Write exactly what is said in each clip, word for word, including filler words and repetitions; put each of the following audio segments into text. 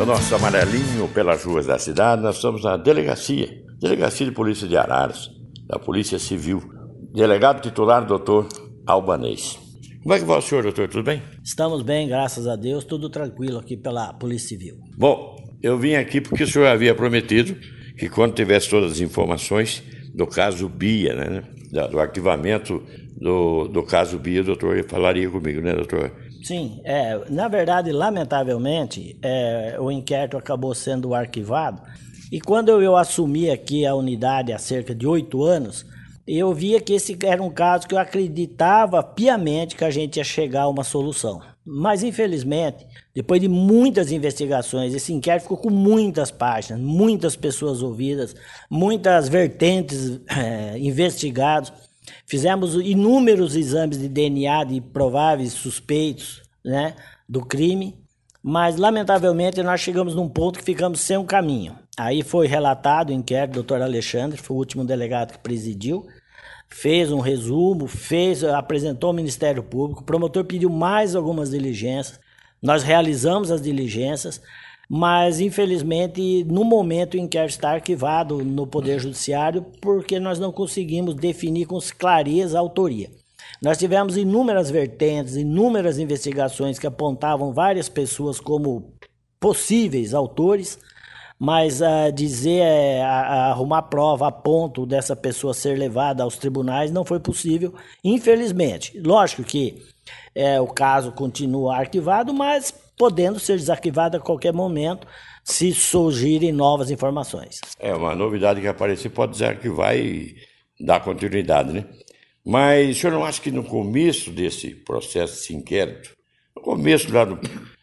do nosso amarelinho pelas ruas da cidade, nós estamos na delegacia, Delegacia de Polícia de Araras, da Polícia Civil. Delegado titular, doutor Albanês. Como é que vai o senhor, doutor? Tudo bem? Estamos bem, graças a Deus, tudo tranquilo aqui pela Polícia Civil. Bom, eu vim aqui porque o senhor havia prometido que quando tivesse todas as informações do caso Bia, né, do arquivamento do, do caso Bia, o doutor falaria comigo, né, doutor? Sim, é, na verdade, lamentavelmente, é, o inquérito acabou sendo arquivado e quando eu assumi aqui a unidade há cerca de oito anos, eu via que esse era um caso que eu acreditava piamente que a gente ia chegar a uma solução. Mas, infelizmente, depois de muitas investigações, esse inquérito ficou com muitas páginas, muitas pessoas ouvidas, muitas vertentes é, investigadas. Fizemos inúmeros exames de D N A de prováveis suspeitos, né, do crime, mas, lamentavelmente, nós chegamos num ponto que ficamos sem um caminho. Aí foi relatado o inquérito, o doutor Alexandre, foi o último delegado que presidiu, fez um resumo, fez, apresentou ao Ministério Público, o promotor pediu mais algumas diligências, nós realizamos as diligências, mas infelizmente no momento o inquérito está arquivado no Poder Judiciário porque nós não conseguimos definir com clareza a autoria. Nós tivemos inúmeras vertentes, inúmeras investigações que apontavam várias pessoas como possíveis autores, mas uh, dizer, uh, arrumar prova a ponto dessa pessoa ser levada aos tribunais não foi possível, infelizmente. Lógico que uh, o caso continua arquivado, mas podendo ser desarquivado a qualquer momento se surgirem novas informações. É uma novidade que apareceu, pode desarquivar e dar continuidade, né? Mas o senhor não acha que no começo desse processo, desse inquérito, no começo, lá do,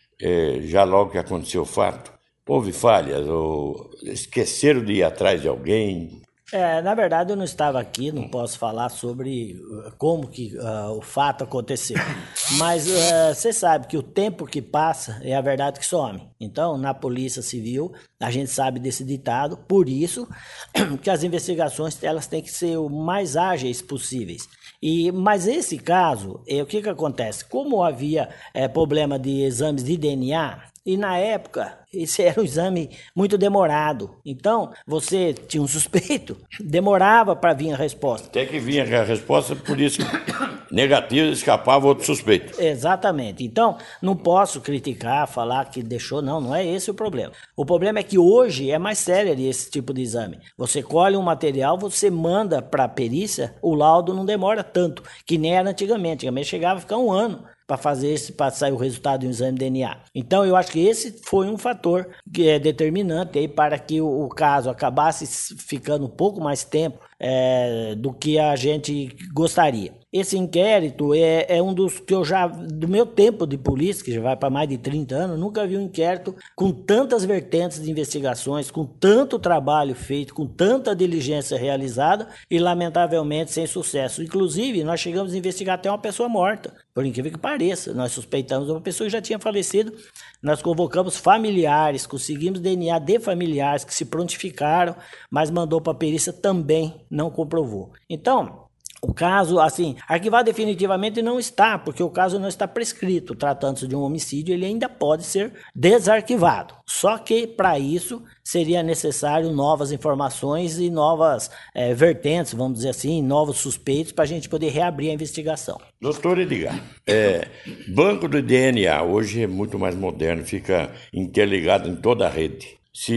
é, já logo que aconteceu o fato, houve falhas ou esqueceram de ir atrás de alguém? É, na verdade, eu não estava aqui, não posso falar sobre como que uh, o fato aconteceu. Mas uh, você sabe que o tempo que passa é a verdade que some. Então, na Polícia Civil, a gente sabe desse ditado, por isso que as investigações elas têm que ser o mais ágeis possíveis. E, mas esse caso, é, o que, que acontece? Como havia é, problema de exames de D N A, e na época, esse era um exame muito demorado. Então, você tinha um suspeito, demorava para vir a resposta. Até que vinha a resposta, por isso negativa, escapava outro suspeito. Exatamente. Então, não posso criticar, falar que deixou, não, não é esse o problema. O problema é que hoje é mais sério esse tipo de exame. Você colhe um material, você manda para a perícia, o laudo não demora tanto, que nem era antigamente. Antigamente chegava a ficar um ano para fazer esse, para sair o resultado do exame de D N A. Então, eu acho que esse foi um fator que é determinante aí para que o, o caso acabasse ficando um pouco mais tempo é, do que a gente gostaria. Esse inquérito é, é um dos que eu já, do meu tempo de polícia, que já vai para mais de trinta anos, nunca vi um inquérito com tantas vertentes de investigações, com tanto trabalho feito, com tanta diligência realizada e, lamentavelmente, sem sucesso. Inclusive, nós chegamos a investigar até uma pessoa morta, por incrível que pareça. Nós suspeitamos uma pessoa que já tinha falecido, nós convocamos familiares, conseguimos D N A de familiares que se prontificaram, mas mandou para a perícia também, não comprovou. Então, o caso, assim, arquivado definitivamente não está, porque o caso não está prescrito. Tratando-se de um homicídio, ele ainda pode ser desarquivado. Só que, para isso, seria necessário novas informações e novas é, vertentes, vamos dizer assim, novos suspeitos, para a gente poder reabrir a investigação. Doutor Edgar, é, banco do D N A hoje é muito mais moderno, fica interligado em toda a rede.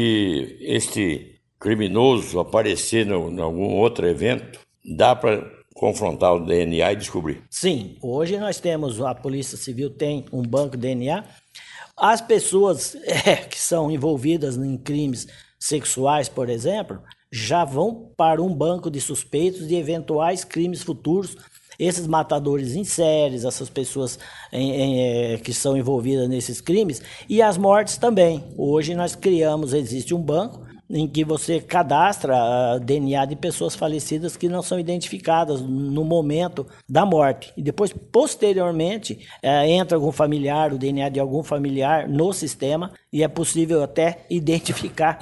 Se este criminoso aparecer em algum outro evento, dá para confrontar o D N A e descobrir? Sim, hoje nós temos, a Polícia Civil tem um banco de D N A. As pessoas é, que são envolvidas em crimes sexuais, por exemplo, já vão para um banco de suspeitos de eventuais crimes futuros. Esses matadores em séries, essas pessoas em, em, que são envolvidas nesses crimes, e as mortes também. Hoje nós criamos, existe um banco em que você cadastra D N A de pessoas falecidas que não são identificadas no momento da morte. E depois, posteriormente, é, entra algum familiar, o D N A de algum familiar no sistema, e é possível até identificar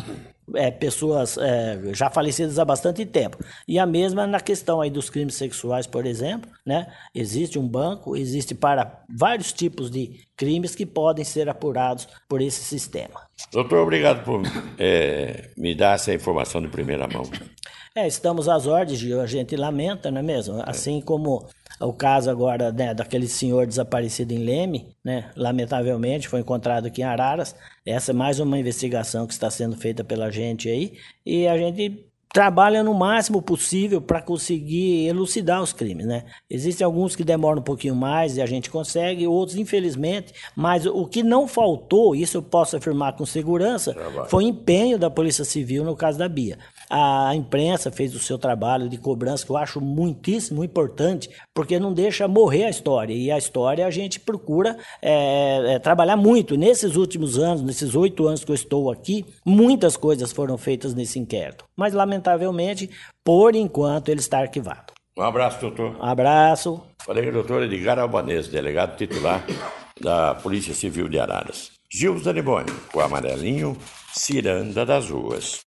é, pessoas é, já falecidas há bastante tempo. E a mesma na questão aí dos crimes sexuais, por exemplo, né? Existe um banco, existe para vários tipos de crimes que podem ser apurados por esse sistema. Doutor, obrigado por é, me dar essa informação de primeira mão. É, estamos às ordens, a gente lamenta, não é mesmo? Assim como o caso agora, né, daquele senhor desaparecido em Leme, né, lamentavelmente foi encontrado aqui em Araras. Essa é mais uma investigação que está sendo feita pela gente aí, e a gente trabalha no máximo possível para conseguir elucidar os crimes, né? Existem alguns que demoram um pouquinho mais e a gente consegue, outros infelizmente, mas o que não faltou, isso eu posso afirmar com segurança, trabalho. Foi empenho da Polícia Civil no caso da Bia. A imprensa fez o seu trabalho de cobrança, que eu acho muitíssimo importante, porque não deixa morrer a história, e a história a gente procura é, é, trabalhar muito. Nesses últimos anos, nesses oito anos que eu estou aqui, muitas coisas foram feitas nesse inquérito, mas lamentavelmente, por enquanto, ele está arquivado. Um abraço, doutor. Um abraço. Falei com o doutor Edgar Albanese, delegado titular da Polícia Civil de Araras. Gilson Daniboni, o amarelinho, ciranda das ruas.